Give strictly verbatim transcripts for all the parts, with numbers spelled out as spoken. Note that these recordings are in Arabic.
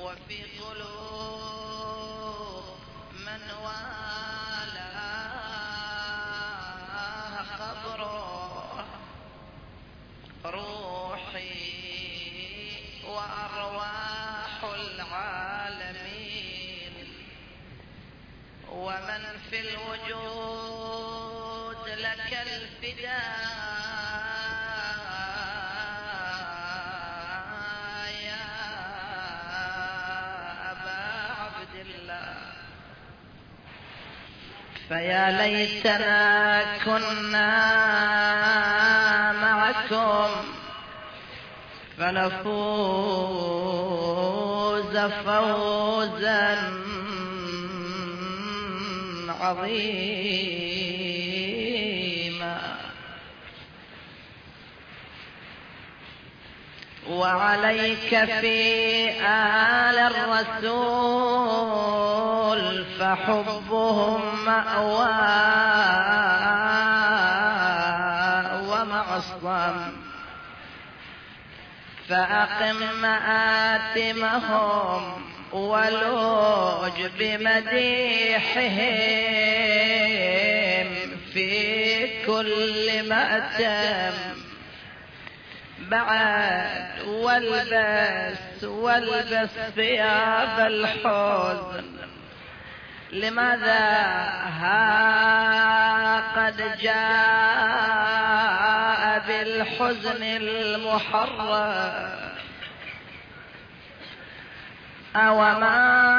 وفي قلوب من والاه قبره. روحي وأرواح العالمين ومن في الوجود لك الفداء يا أبا عبد الله. فيا ليتنا كنا معكم فنفوز فوزا عظيما. وعليك في آل الرسول فحبهم مأوى ومعصم. فأقم مآتمهم ولوج بمديحهم في كل مأتم. بعد والبس والبس ثياب الحزن. لماذا ها قد جاء بالحزن المحرم. أوما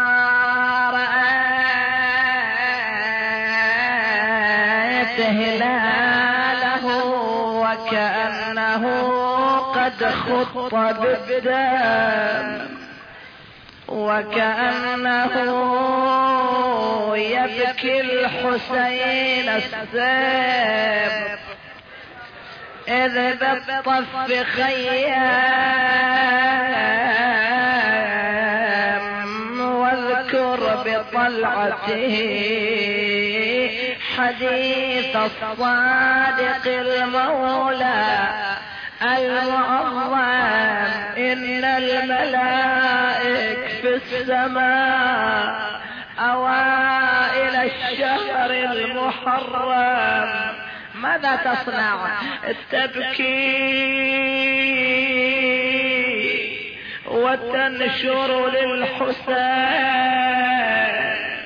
رأيت هلاله وكأنه قد خط بالدم وكأنه يبكي الحسين السيف إذ بالطف خيام. واذكر بطلعته حديث الصادق المولى المعظم. إن الملائك في السماء أوائل الشهر المحرم ماذا تصنع؟ تبكي وتنشر للحسين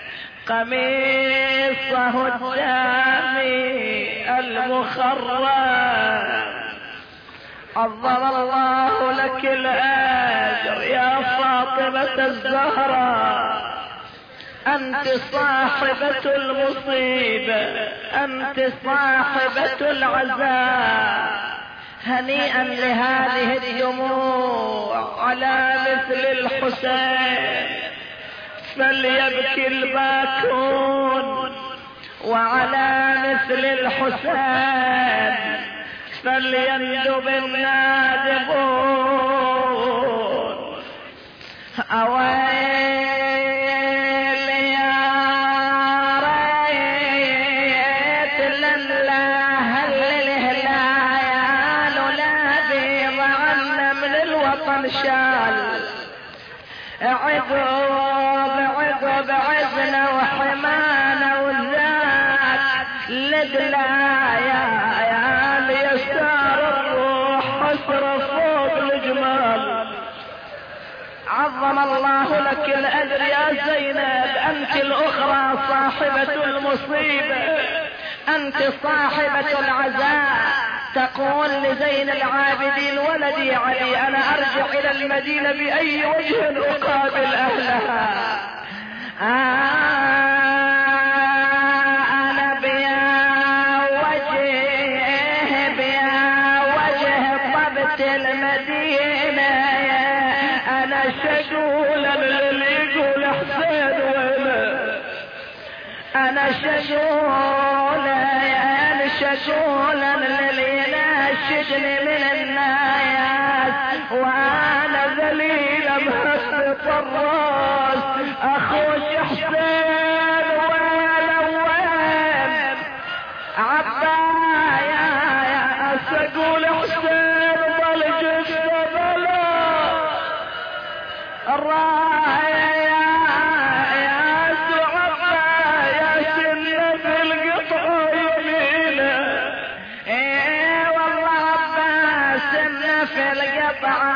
قميصه الدامي المخرم. عظم الله لك الأجر يا فاطمة الزهراء. أنت صاحبة المصيبة، أنت صاحبة العزاء. هنيئا لهذه الدموع على مثل الحسين. فليبكي الباكون وعلى مثل الحسين فليندب النادبون. أويل يا ريت لله الهلال ولادي ضعنا من الوطن شال. عقب عقب عزنا وحمانا والذات لدلا يا يسار الروح حسر فوق الجمال. عظم الله لك الأجر يا زينب. أنت الأخرى صاحبة المصيبة، أنت صاحبة العزاء. تقول لزين العابدين ولدي علي أنا أرجع إلى المدينة بأي وجه أقابل أهلها. آه المدينة أنا شجولا للي يقول حسين وينه. أنا شجولا أنا شجولا للي يناشدني من الناس وأنا ذليلة مهفط الراس. أخوش حسين وين وين عبايا يا أسقول حسين الراي عشان قطع